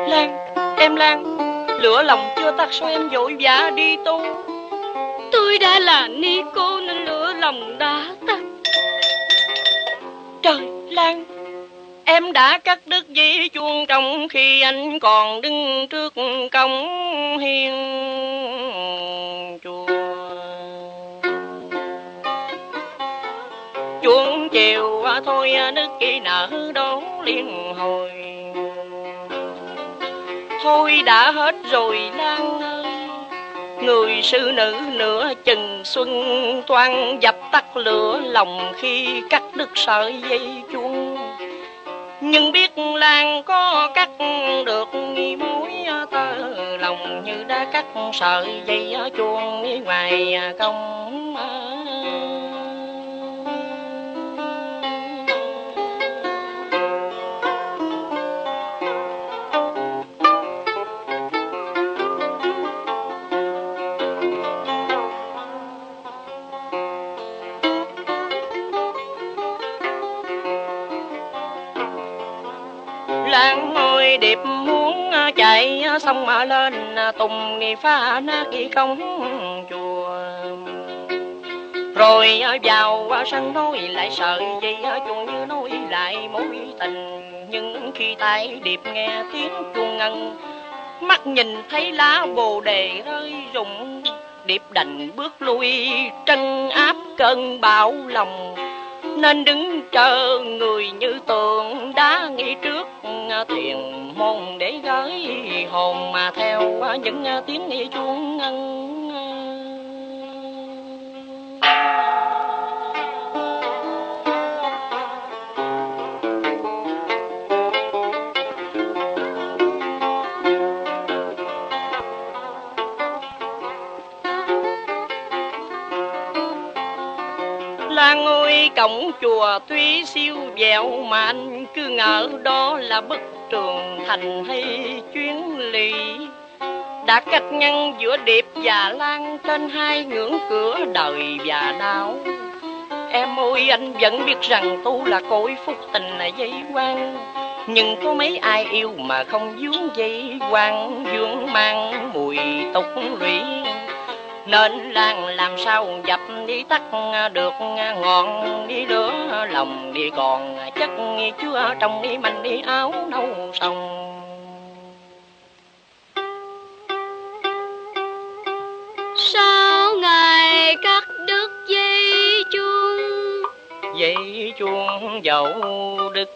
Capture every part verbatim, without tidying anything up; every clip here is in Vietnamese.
Lan, em Lan, lửa lòng chưa tắt sao em vội vã đi tu? Tôi đã là ni cô nên lửa lòng đã tắt. Trời, Lan, em đã cắt đứt dây chuông trong khi anh còn đứng trước cổng hiên chùa. Chuông chiều thôi nức kỳ nở đón liên hồi. Thôi đã hết rồi Lan ơi, người sư nữ nửa chừng xuân toan dập tắt lửa lòng khi cắt đứt sợi dây chuông. Nhưng biết Lan có cắt được mối tơ lòng như đã cắt sợi dây chuông ngoài công. Lan ơi, điệp muốn chạy xong mà lên tùng ni pha na kỳ công chùa. Rồi vào sân nói lại sợi dây chuông như nói lại mối tình. Nhưng khi tai điệp nghe tiếng chuông ngân, mắt nhìn thấy lá bồ đề rơi rụng, điệp đành bước lui trấn áp cơn bão lòng. Nên đứng chờ người như tượng đá nghĩ trước thiền môn để gửi hồn mà theo những tiếng chuông ngân. Lan ơi, cổng chùa tuy siêu vẹo mà anh cứ ngỡ đó là bức tường thành hay chuyến lỵ. Đã cách ngăn giữa điệp và Lan trên hai ngưỡng cửa đời và đau. Em ơi, anh vẫn biết rằng tu là cội phúc tình là dây quan. Nhưng có mấy ai yêu mà không vướng dây quan, vướng mang mùi tục lụy. Nên Lan làm sao dập đi tắt được ngọn đi lửa lòng đi còn chất chưa trong đi manh đi áo nâu sông. Sao ngài cắt đứt dây chuông? Dây chuông dẫu đứt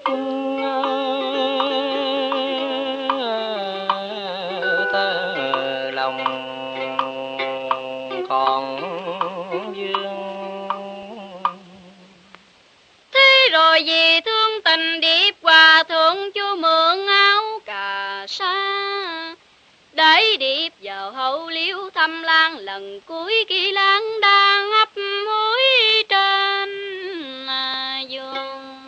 tơ lòng còn vương. Thế rồi vì thương tình điệp hòa thượng cho mượn áo cà sa, đẩy điệp vào hậu liễu thăm Lan lần cuối khi Lan đang hấp hối trên giường.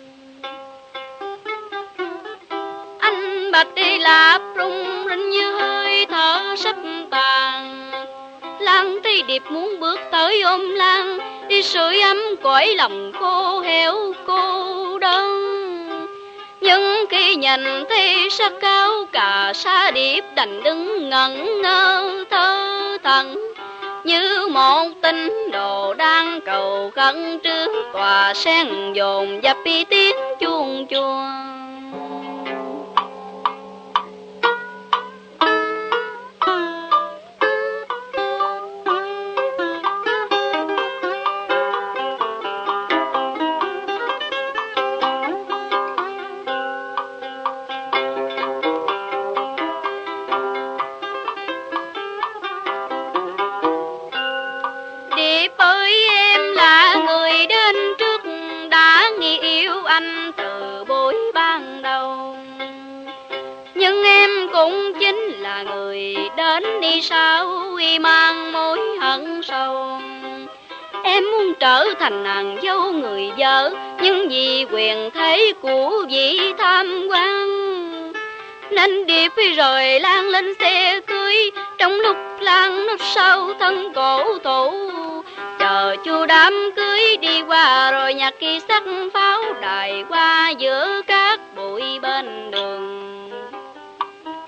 Anh bạch đi lạp rung rinh như hơi thở sắp tàn. Lan thấy điệp muốn bước tới ôm Lan đi sưởi ấm cõi lòng khô héo cô đơn. Nhưng khi nhìn thấy sắc áo cà sa, điệp đành đứng ngẩn ngơ thơ thẩn như một tín đồ đang cầu khẩn trước tòa sen dồn dập đi tiếng chuông chùa. Điệp ơi, em là người đến trước đã nghĩ yêu anh từ buổi ban đầu. Nhưng em cũng chính là người đến đi sau mang mối hận sâu. Em muốn trở thành nàng dâu người vợ, nhưng vì quyền thế của vị tham quan nên Điệp rời Lan lên xe cưới. Trong lúc Lan núp sau thân cổ thụ, chờ chu đám cưới đi qua rồi nhạc kỳ sắc pháo đài qua giữa các bụi bên đường.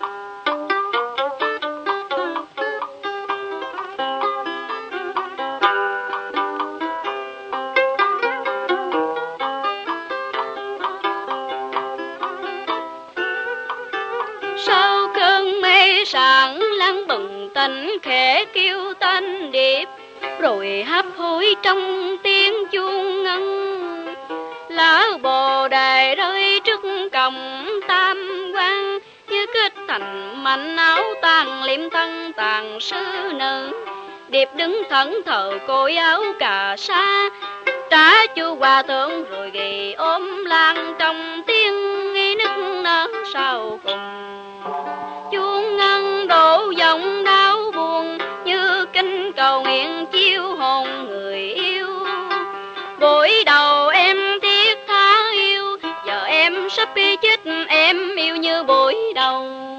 tình khẽ kêu tên điệp, rồi hấp hối trong tiếng chuông ngân. Lá bồ đề rơi trước cổng tam quan, như kết thành mảnh áo tàn liệm thân tàn sư nữ. Điệp đứng thẫn thờ cội áo cà sa, trả chu hòa thượng rồi ghi ôm lan trong tiếng nức nở sau cùng. Chuông ngân đổ giọng đau buồn, như kinh cầu nguyện chiêu hồn người yêu. Buổi đầu em thiết tha yêu, giờ em sắp bị chết, em yêu như buổi đầu.